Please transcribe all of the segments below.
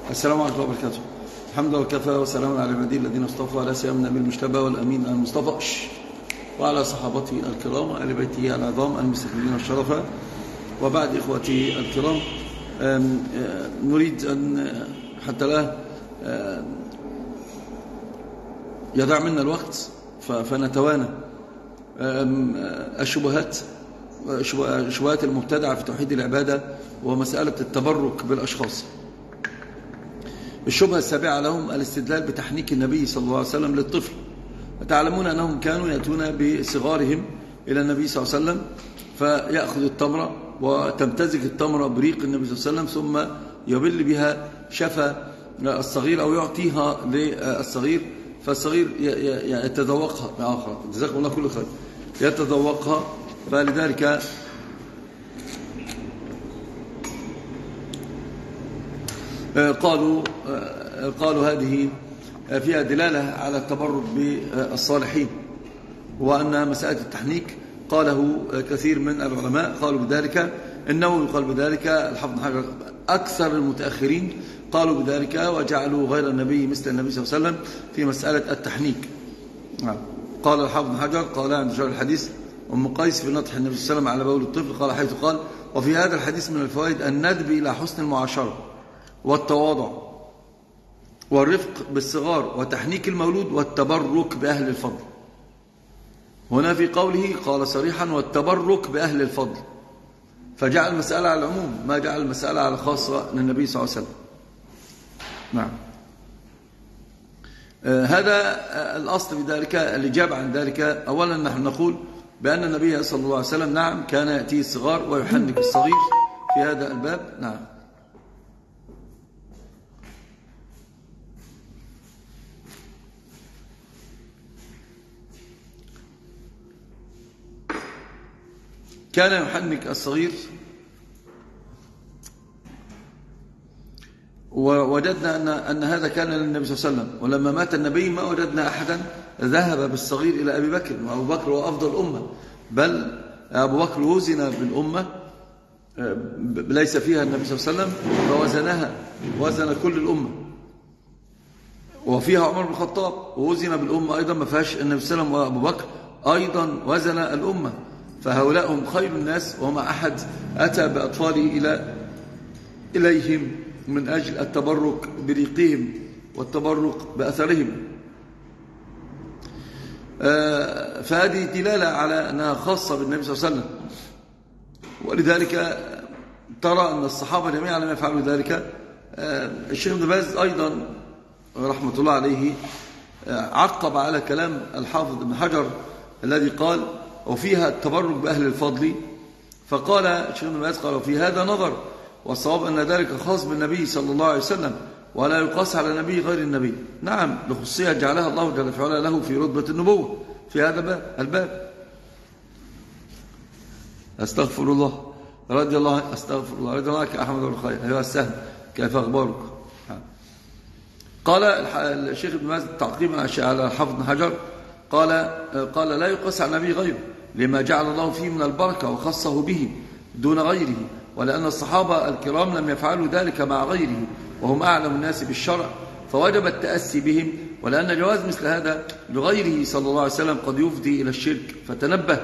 السلام عليكم ورحمة الله وبركاته. الحمد لله وكفى وسلام على عباده الذين اصطفى، لا سيما النبي المجتبى والأمين المصطفى وعلى صحابته الكرام وآل بيته العظام المستكملين الشرفة. وبعد إخوتي الكرام، نريد أن حتى لا يضيع منا الوقت فنتوانى الشبهات المبتدعة في توحيد العبادة ومسألة التبرك بالأشخاص. الشبهة السابعة لهم الاستدلال بتحنيك النبي صلى الله عليه وسلم للطفل. تعلمون أنهم كانوا يأتون بصغارهم إلى النبي صلى الله عليه وسلم فيأخذ التمرة وتمتزج التمرة بريق النبي صلى الله عليه وسلم، ثم يبل بها شفا الصغير أو يعطيها للصغير، فالصغير يتذوقها بآخر. جزاكم الله كل خير. يتذوقها، فلذلك قالوا هذه فيها دلالة على التبرك بالصالحين، وأن مسألة التحنيك قاله كثير من العلماء قالوا بذلك. النووي قال بذلك، الحافظ بن حجر، أكثر المتأخرين قالوا بذلك وجعلوا غير النبي مثل النبي صلى الله عليه وسلم في مسألة التحنيك. قال الحافظ بن حجر، قال عند رجال الحديث أم قيس في نطح النبي صلى الله عليه وسلم على بول الطفل، قال حيث قال: وفي هذا الحديث من الفوائد الندب إلى حسن المعاشرة والتواضع والرفق بالصغار وتحنيك المولود والتبرك بأهل الفضل. هنا في قوله قال صريحا والتبرك بأهل الفضل، فجعل المسألة على العموم، ما جعل المسألة على خاصة للنبي صلى الله عليه وسلم. نعم. هذا الأصل في ذلك. الإجابة عن ذلك، أولا نحن نقول بأن النبي صلى الله عليه وسلم نعم كان يأتيه الصغار ويحنك الصغير في هذا الباب. نعم. كان يحنك الصغير، ووجدنا أن هذا كان للنبي صلى الله عليه وسلم، ولما مات النبي ما وجدنا أحدا ذهب بالصغير إلى أبي بكر، وأبو بكر هو أفضل الأمة، بل أبو بكر وزن بالأمة ليس فيها النبي صلى الله عليه وسلم فوزنها، وزن كل الأمة، وفيها عمر بن الخطاب ووزن بالأمة أيضا ما فيهاش النبي صلى الله عليه وسلم، وأبو بكر أيضا وزن الأمة، فهؤلاء هم خير الناس، وما أحد أتى بأطفاله إليهم من أجل التبرك بريقهم والتبرك بأثرهم. فهذه دلالة على أنها خاصة بالنبي صلى الله عليه وسلم، ولذلك ترى أن الصحابة جميعا لم يفعلوا ذلك. الشيخ ابن باز أيضا رحمة الله عليه عقب على كلام الحافظ ابن حجر الذي قال وفيها التبرك بأهل الفضل، فقال الشيخ ابن باز قال وفي هذا نظر، والصواب أن ذلك خاص بالنبي صلى الله عليه وسلم ولا يقاس على نبي غير النبي. نعم، لخصية جعلها الله جل وعلا له في رتبة النبوة في هذا الباب. أستغفر الله رضي الله أستغفر الله رضي الله عنك أحمد الخير. أيها السهم، كيف أخبارك؟ قال الشيخ ابن باز تعقيبا على الحافظ بن حجر قال لا يقاس على نبي غيره لما جعل الله فيه من البركة وخصه به دون غيره، ولأن الصحابة الكرام لم يفعلوا ذلك مع غيره وهم أعلم الناس بالشرع، فوجب التأسي بهم، ولأن جواز مثل هذا لغيره صلى الله عليه وسلم قد يفضي إلى الشرك، فتنبه.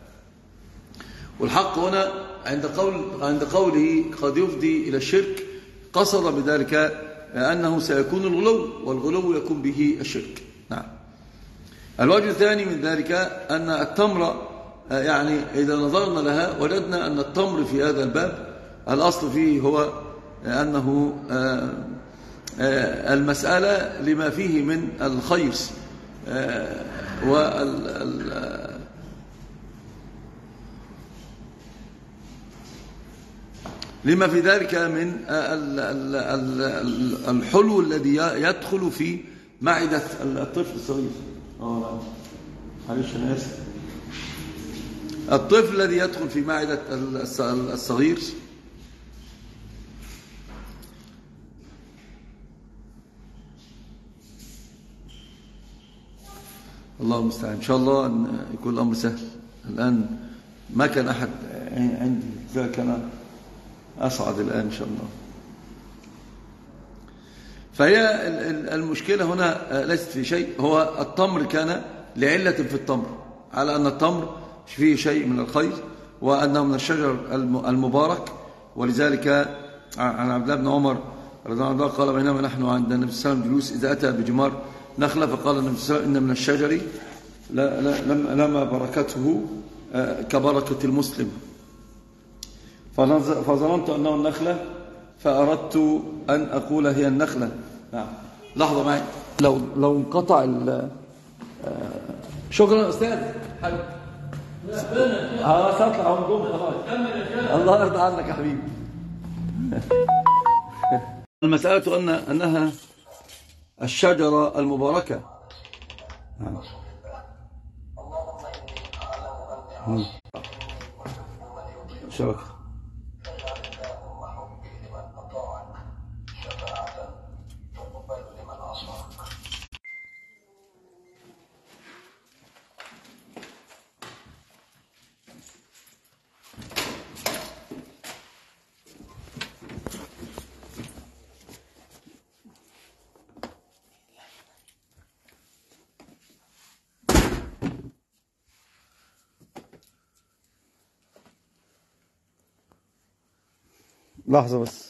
والحق هنا عند قوله قد يفضي إلى الشرك قصد بذلك أنه سيكون الغلو، والغلو يكون به الشرك. نعم. الوجه الثاني من ذلك أن التمر، يعني إذا نظرنا لها وجدنا أن التمر في هذا الباب الأصل فيه هو أنه المسألة لما فيه من الخير لما في ذلك من الحلو الذي يدخل في معدة الطفل الصغير. معلش أنا آسف. الطفل الذي يدخل في معدة الصغير الله المستعان. إن شاء الله أن يكون الأمر سهل. الآن ما كان أحد عندي، ذلك أنا أصعد الآن إن شاء الله. فهي المشكلة هنا ليست في شيء، هو التمر كان لعلة في التمر، على أن التمر فيه شيء من الخير وأنه من الشجر المبارك. ولذلك عن عبد الله بن عمر رضي الله عنه قال بينما نحن عند النبي صلى الله عليه وسلم جلوس إذا أتى بجمار نخلة فقال النبي صلى الله عليه وسلم إن من الشجر لما بركته كبركة المسلم، فظننت أنه النخلة فأردت أن أقول هي النخلة. نعم لحظة معي، لو انقطع شكرا أستاذ حبيبي. سأطلع خلاص. الله يرضى عنك يا حبيبي. المسألة أنها الشجرة المباركة. شبكة لحظة بس.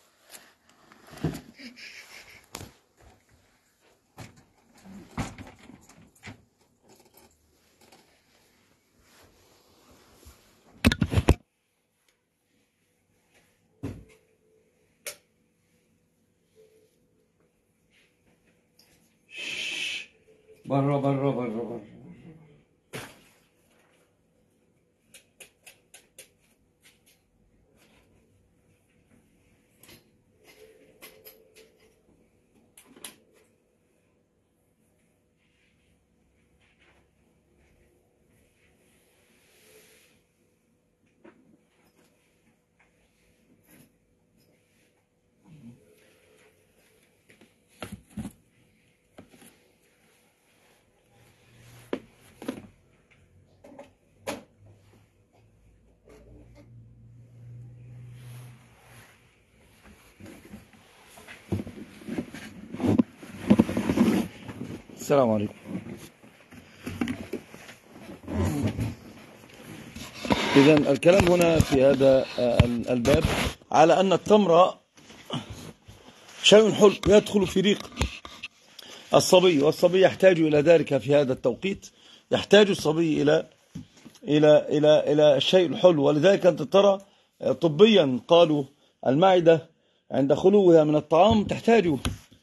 بره. السلام عليكم. إذن الكلام هنا في هذا الباب على أن التمر شيء حلو يدخل في ريق الصبي، والصبي يحتاج إلى ذلك في هذا التوقيت، يحتاج الصبي إلى الشيء الحلو. ولذلك أنت ترى طبيا قالوا المعدة عند خلوها من الطعام تحتاج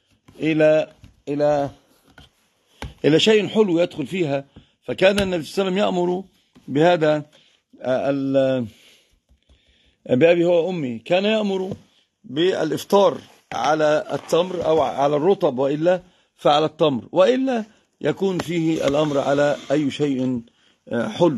إلى شيء حلو يدخل فيها. فكان النبي صلى الله عليه وسلم يأمر بهذا بأبي هو أمي، كان يأمر بالإفطار على التمر أو على الرطب، وإلا فعلى التمر، وإلا يكون فيه الأمر على أي شيء حلو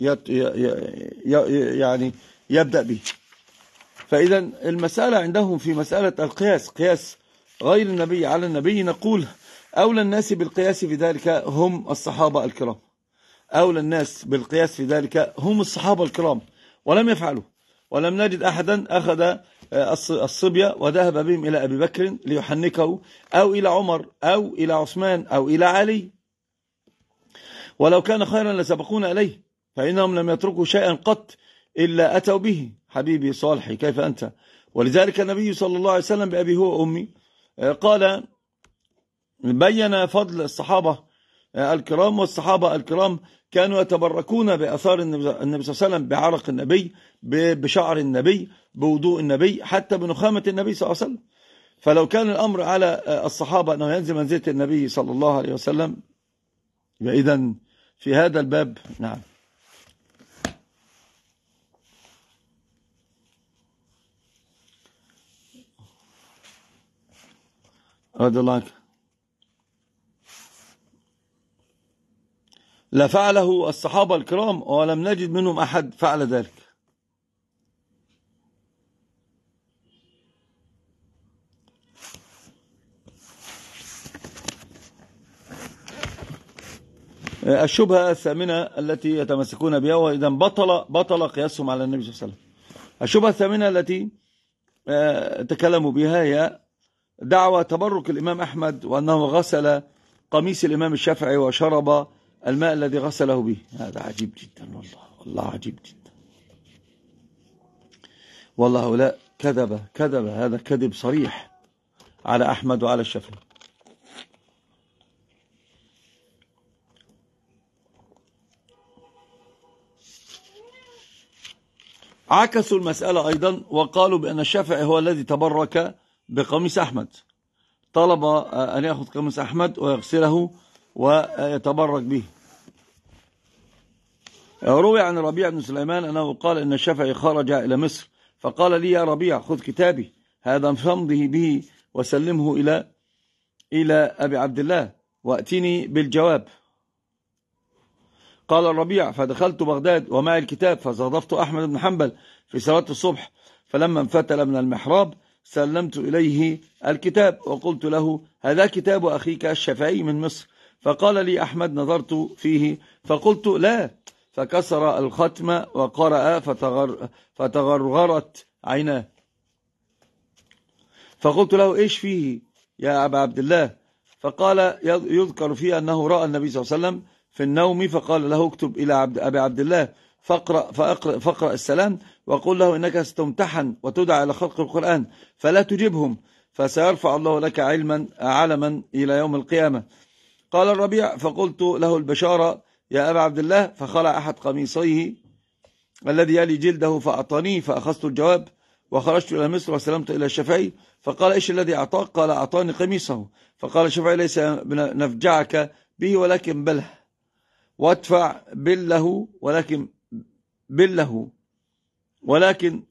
يعني يبدأ به. فإذا المسألة عندهم في مسألة القياس، قياس غير النبي على النبي، نقول أولى الناس بالقياس في ذلك هم الصحابة الكرام، أولى الناس بالقياس في ذلك هم الصحابة الكرام، ولم يفعلوا. ولم نجد أحدا أخذ الصبية وذهب بهم إلى أبي بكر ليحنكه، أو إلى عمر، أو إلى عثمان، أو إلى علي، ولو كان خيرا لسبقونا إليه، فإنهم لم يتركوا شيئا قط إلا أتوا به. حبيبي صالحي كيف أنت؟ ولذلك النبي صلى الله عليه وسلم بأبي هو أمي قال بين فضل الصحابة الكرام، والصحابة الكرام كانوا يتبركون بأثار النبي صلى الله عليه وسلم، بعرق النبي، بشعر النبي، بوضوء النبي، حتى بنخامة النبي صلى الله عليه وسلم. فلو كان الأمر على الصحابة أنه ينزل منزلة النبي صلى الله عليه وسلم، إذن في هذا الباب نعم. رضي الله عنك. لا فعله الصحابة الكرام، ولم نجد منهم أحد فعل ذلك. الشبهة الثامنة التي يتمسكون بها، وإذا بطل قياسهم على النبي صلى الله عليه وسلم. الشبهة الثامنة التي تكلموا بها هي دعوى تبرك الإمام أحمد وأنه غسل قميص الإمام الشافعي وشرب الماء الذي غسله به. هذا عجيب جدا، والله عجيب جدا، والله هؤلاء كذب، هذا كذب صريح على أحمد وعلى الشافعي. عكسوا المسألة أيضا وقالوا بأن الشافعي هو الذي تبرك بقميص أحمد، طلب أن يأخذ قميص أحمد ويغسله ويتبرك به. روي عن ربيع بن سليمان أنه قال إن الشافعي خرج إلى مصر فقال لي يا ربيع خذ كتابي هذا فامضه به وسلمه إلى أبي عبد الله وأتني بالجواب. قال الربيع فدخلت بغداد ومعي الكتاب فصادفت أحمد بن حنبل في صلاة الصبح، فلما انفتل من المحراب سلمت إليه الكتاب وقلت له هذا كتاب أخيك الشافعي من مصر. فقال لي أحمد نظرت فيه فقلت لا، فكسر الختم وقرأ فتغرغرت عيناه. فقلت له إيش فيه يا أبا عبد الله؟ فقال يذكر فيه أنه رأى النبي صلى الله عليه وسلم في النوم فقال له اكتب إلى أبي عبد الله فاقرأ السلام وقل له إنك ستمتحن وتدعى إلى خلق القرآن فلا تجبهم فسيرفع الله لك علما إلى يوم القيامة. قال الربيع فقلت له البشارة يا أبا عبد الله، فخلع أحد قميصيه الذي يلي جلده فأعطانيه فأخذت الجواب وخرجت إلى مصر وسلمت إلى الشافعي فقال إيش الذي أعطاك؟ قال أعطاني قميصه. فقال الشافعي ليس نفجعك به ولكن بله وادفع بله ولكن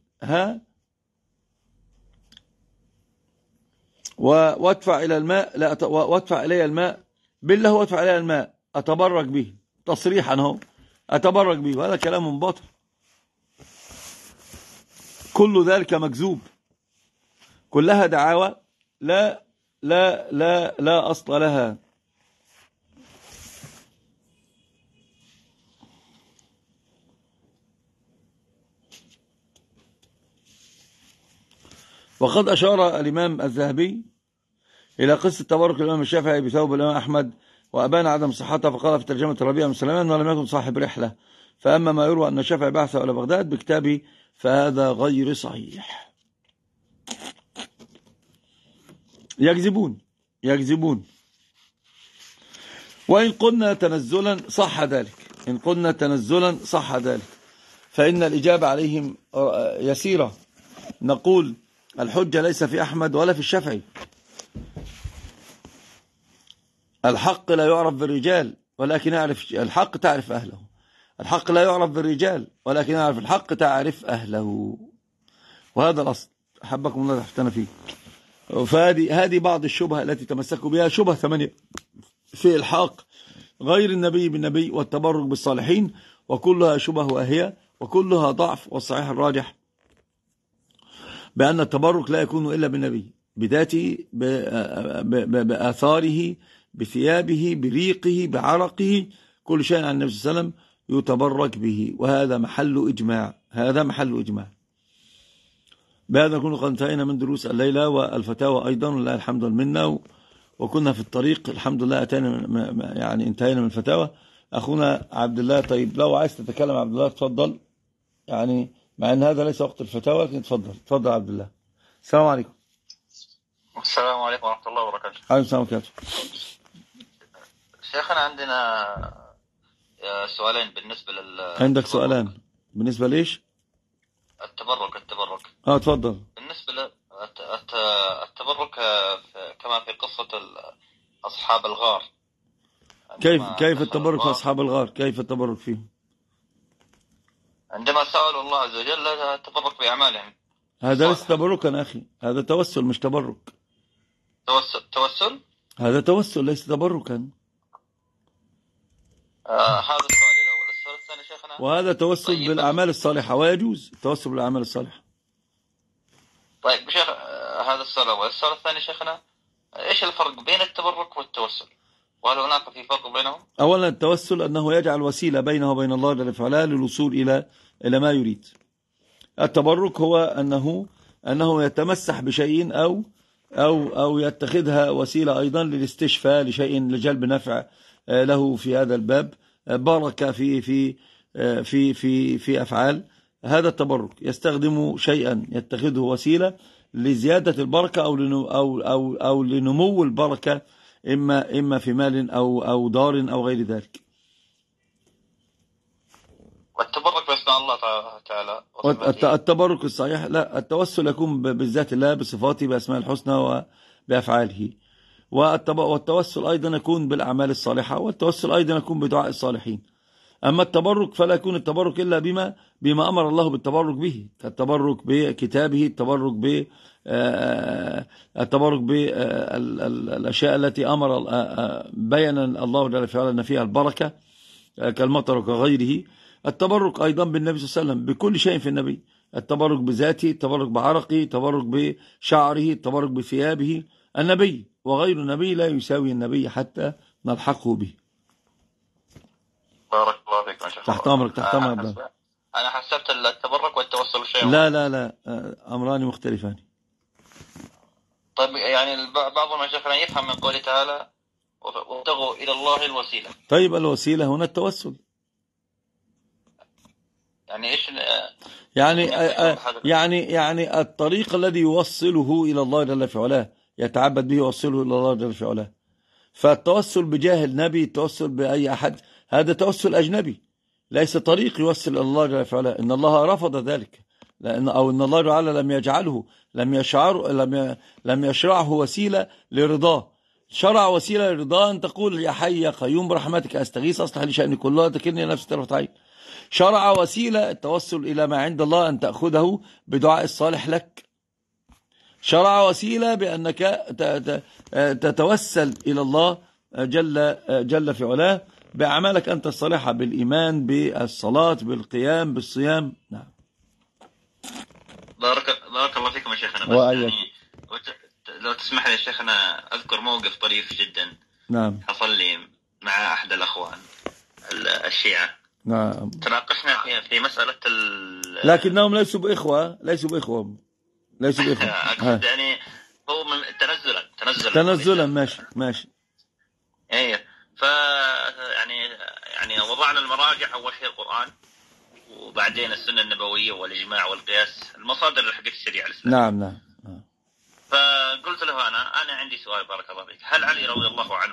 وادفع إلى الماء لا وادفع إلي الماء بله وادفع إلي الماء أتبرك به، تصريحا هو أتبرك به، وهذا كلام باطل، كل ذلك مكذوب، كلها دعاوى لا أصل لها. وقد أشار الإمام الذهبي إلى قصة تبرك الإمام الشافعي بثوب الإمام أحمد وأبان عدم صحتها، فقال في ترجمة الربيع بن سليمان ولم يكن صاحب رحلة، فأما ما يروى أن الشافعي بعثه إلى بغداد بكتابه فهذا غير صحيح. يكذبون. وإن قلنا تنزلا صح ذلك، فإن الإجابة عليهم يسيرة. نقول الحجة ليس في أحمد ولا في الشافعي، الحق لا يعرف بالرجال ولكن يعرف الحق تعرف أهله، الحق لا يعرف بالرجال ولكن يعرف الحق تعرف أهله، وهذا الأصل أحبكم الله تحتنا فيه. فهذه بعض الشبهة التي تمسكوا بها، شبهة 8 في الحق غير النبي بالنبي والتبرك بالصالحين، وكلها شبه واهية وكلها ضعف، والصحيح الراجح بأن التبرك لا يكون إلا بالنبي بذاته، بآثاره، بثيابه، بريقه، بعرقه، كل شيء عن النبي صلى الله عليه وسلم يتبرك به، وهذا محل إجماع. بهذا نكون قد انتهينا من دروس الليلة والفتاوى أيضا، ولله الحمد والمنة، وكنا في الطريق الحمد لله يعني انتهينا من الفتاوى. أخونا عبد الله، طيب لو عايز تتكلم عبد الله تفضل، يعني مع أن هذا ليس وقت الفتاوى، لكن تفضل عبد الله. السلام عليكم. السلام عليكم ورحمة الله وبركاته. عليكم السلام وبركاته. شيخنا عندنا سؤالين بالنسبة عندك سؤالان بالنسبة ليش؟ التبرك. تفضل. بالنسبة التبرك كما في قصة أصحاب الغار، كيف التبرك في أصحاب الغار؟ كيف التبرك فيهم؟ عندما سألوا الله عز وجل التبرك بأعمالهم. هذا ليس تبركا أخي، هذا توسل مش تبرك. توسل؟ هذا توسل ليس تبركا. هذا السؤال الأول. السؤال الثاني شيخنا، وهذا توسل بالأعمال الصالحة، ويجوز التوسل بالأعمال الصالحة. طيب شيخ، هذا السؤال الأول. السؤال الثاني شيخنا، إيش الفرق بين التبرك والتوسل؟ وهل هناك في فرق بينهم؟ أولا التوسل أنه يجعل وسيلة بينه وبين الله جل وعلا للوصول إلى ما يريد. التبرك هو أنه يتمسح بشيء أو يتخذها وسيلة أيضا للاستشفاء لشيء لجلب نفع له في هذا الباب، بركة في أفعال. هذا التبرك يستخدم شيئا يتخذه وسيلة لزيادة البركة أو لنمو البركة، إما في مال أو دار أو غير ذلك. والتبرك بأسماء الله تعالى التبرك الصحيح، لا، التوسل يكون بالذات الله بصفاته بأسماء الحسنى وبأفعاله. والتوسل أيضا يكون بالأعمال الصالحة، والتوسل أيضا يكون بدعاء الصالحين. أما التبرك فلا يكون التبرك إلا بما أمر الله بالتبرك به، كالتبرك بكتابه، التبرك بالأشياء التي بين الله جل وعلا أن فيها البركة كالمطر وكغيره. التبرك أيضا بالنبي صلى الله عليه وسلم بكل شيء في النبي، التبرك بذاته، التبرك بعرقه، التبرك بشعره، التبرك بثيابه. النبي وغير النبي لا يساوي النبي حتى نلحقه به. بارك الله فيك ما شاء الله. تحت أمرك أنا حسبت التبرك والتوسل شيء. لا، أمران مختلفان. طيب يعني بعض المشايخنا يفهم من قوله تعالى وابتغوا إلى الله الوسيلة. طيب الوسيلة هنا التوسل، يعني إيش يعني الطريق الذي يوصله إلى الله جل في علاه، يتعبد به يوصله إلى الله جل في علاه. فالتوسل بجاه النبي، التوسل بأي أحد، هذا توسل أجنبي، ليس طريق يوصل إلى الله جل في علاه. إن الله رفض ذلك، إن الله تعالى لم يجعله، لم يشرعه وسيلة لرضاه. شرع وسيلة لرضاه أن تقول يا حي يا قيوم برحمتك أستغيث أصلح لي شأني كله تكلني نفسي طرفة عين. شرع وسيلة التوسل إلى ما عند الله أن تأخذه بدعاء الصالح لك. شرع وسيلة بأنك تتوسل إلى الله جل في علاه بأعمالك أنت الصالحة، بالإيمان، بالصلاة، بالقيام، بالصيام. نعم. بارك الله فيكم يا شيخنا. بس يعني لو تسمح لي يا شيخنا أذكر موقف طريف جدا. نعم. حصل لي مع أحد الأخوان الشيعة. نعم. تناقشنا في مسألة لكنهم ليسوا بإخوة. أقصد يعني هو تنزلا. ماشي. ايه. يعني وضعنا المراجع، أول شيء القرآن، وبعدين السنة النبوية والإجماع والقياس، المصادر اللي حقت الشريعة الإسلامية. نعم. فقلت له أنا عندي سؤال بارك الله فيك. هل علي رضي الله عنه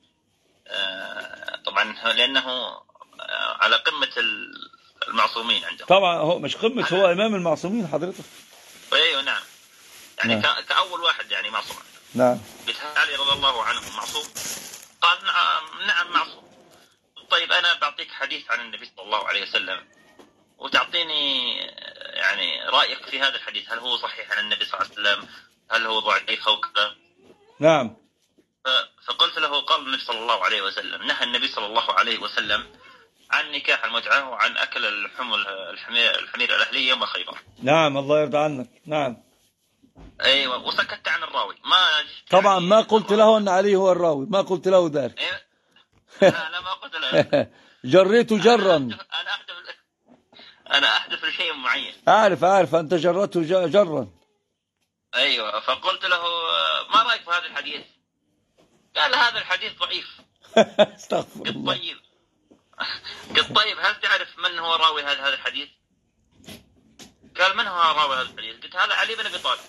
طبعا لأنه على قمة المعصومين عنده. طبعا هو مش قمة، هو إمام المعصومين حضرتك. ايوه نعم. يعني نعم. كأول واحد يعني معصوم. نعم. قلت هل علي رضي الله عنه معصوم؟ قال نعم معصوم. طيب أنا بعطيك حديث عن النبي صلى الله عليه وسلم وتعطيني يعني رأيك في هذا الحديث، هل هو صحيح عن النبي صلى الله عليه وسلم، هل هو ضعيف أو كذا. نعم. فقلت له قال النبي صلى الله عليه وسلم، نهى النبي صلى الله عليه وسلم عن نكاح المتعة وعن أكل الحمير الأهلية يوم خيبر. نعم الله يرضى عنك. نعم. أيوة. وسكت عن الراوي. طبعا ما قلت له أن علي هو الراوي، ما قلت له ذلك. أيوة. أنا ما قلت له. جريت جرا. أنا أحدث لشيء معين. أعرف أنت جرته جرا. أيوة. فقلت له ما رأيك في هذا الحديث؟ قال هذا الحديث ضعيف. استغفر الله. قلت طيب هل تعرف من هو راوي هذا الحديث؟ قال من هو راوي هذا الحديث؟ قلت هذا علي بن أبي طالب.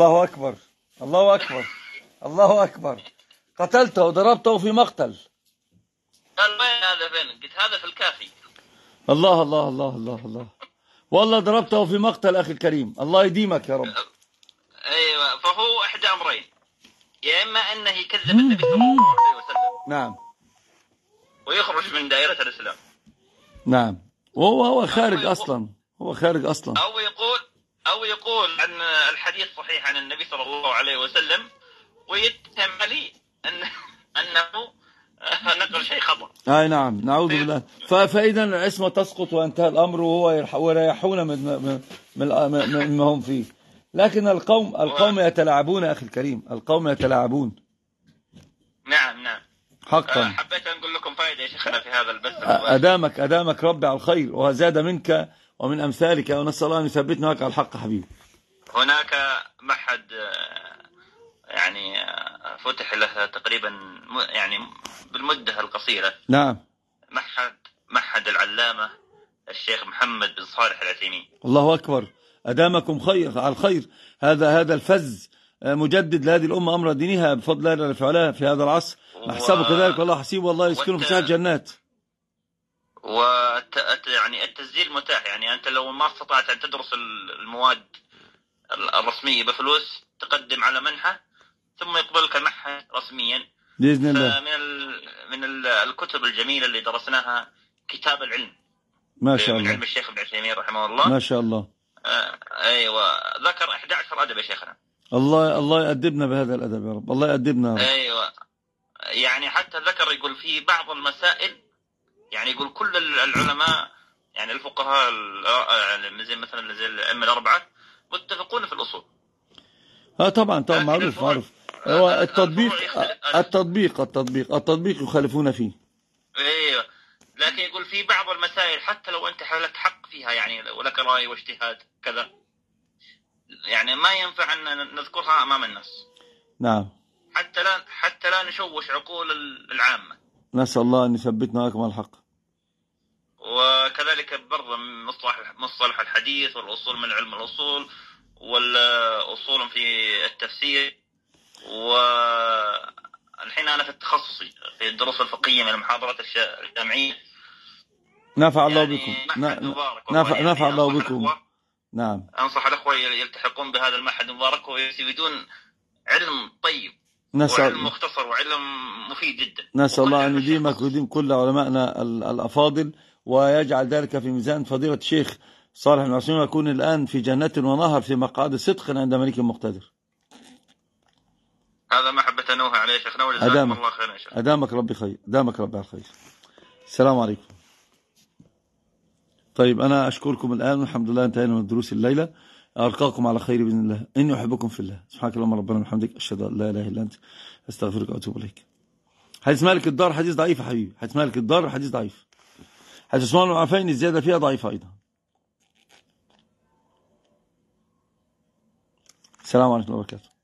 الله أكبر. قتلته وضربته في مقتل. قال وين هذا فين؟ قلت هذا في الكافي. الله والله ضربته في مقتل أخي الكريم، الله يديمك يا رب. أيوة. فهو إحدى أمرين، يا إما أنه يكذب النبي صلى الله عليه وسلم. نعم. ويخرج من دائرة الإسلام. نعم. وهو خارج أصلا. أو يقول أن الحديث صحيح عن النبي صلى الله عليه وسلم ويتهم علي أنه نقل شيء خطأ. أي نعم. نعوذ بالله. فإذا العصمة تسقط وانتهى الأمر وهو يريحون مما هم فيه. لكن القوم يتلاعبون أخي الكريم، القوم يتلاعبون. نعم. حقا. حبيت أن أقول لكم فائدة يا شيخنا في هذا البث. أدامك ربي على الخير وزاد منك ومن أمثالك، ونسأل الله أن يثبتنا على الحق حبيبي. هناك معهد يعني فتح له تقريبا يعني بالمدة القصيرة نعم. معهد العلامة الشيخ محمد بن صالح العثيمين. الله أكبر، أدامكم خير على الخير. هذا الفز مجدد لهذه الأمة أمر دينها بفضل الله فعلها في هذا العصر، نحسبه كذلك والله حسيب، والله يسكنه في ساحة الجنات. يعني التسجيل متاح، يعني أنت لو ما استطعت أن تدرس المواد الرسمية بفلوس تقدم على منحة ثم يقبلك المعهد رسميا بإذن الله. من الكتب الجميلة اللي درسناها كتاب العلم ما شاء الله، من علم الشيخ ابن عثيمين رحمه الله. ما شاء الله. أيوة، ذكر 11 أدب يا شيخنا. الله يأدبنا بهذا الأدب يا رب، الله يأدبنا يا رب. أيوة، يعني حتى ذكر يقول في بعض المسائل، يعني يقول كل العلماء يعني الفقهاء زي مثلا زي الأئمة الأربعة متفقون في الأصول. طبعا معروف. هو التطبيق يخالفون فيه. ايوه، لكن يقول في بعض المسائل حتى لو انت حالك حق فيها، يعني ولك رأي واجتهاد كذا، يعني ما ينفع ان نذكرها امام الناس. نعم. حتى لا نشوش عقول العامة. نسأل الله ان يثبتنا لكم على الحق. وكذلك برضه مصطلح الحديث والأصول من علم الأصول والأصول في التفسير. والحين أنا في التخصصي في الدروس الفقهية من المحاضرات الجامعية. نفع الله بكم. نفع الله بكم. نعم. أنصح الأخوة يلتحقون بهذا المعهد المبارك ويريدون علم طيب وعلم مختصر وعلم مفيد جدا. نسأل الله أن يديمك ويديم كل علمائنا الأفاضل، ويجعل ذلك في ميزان فضيلة الشيخ صالح بن عثيمين، ويكون الآن في جنة ونهر في مقعد صدق عند ملك مقتدر. هذا محبة نوها عليه شيخنا، وجزاكم الله خيرا يا شيخ. أدامك ربي خير، أدامك ربي على خير. السلام عليكم. طيب أنا أشكركم الآن، والحمد لله انتهينا من دروس الليلة. ألقاكم على خير بإذن الله. إني أحبكم في الله. سبحانك اللهم ربنا وبحمدك، أشهد أن لا إله إلا أنت، أستغفرك وأتوب إليك. حديث مالك الدار حديث ضعيف يا حبيبي، حديث مالك الدار حديث ضعيف. حديث عثمان بن عفان الزيادة فيها ضعيفة أيضا. السلام عليكم ورحمة الله وبركاته.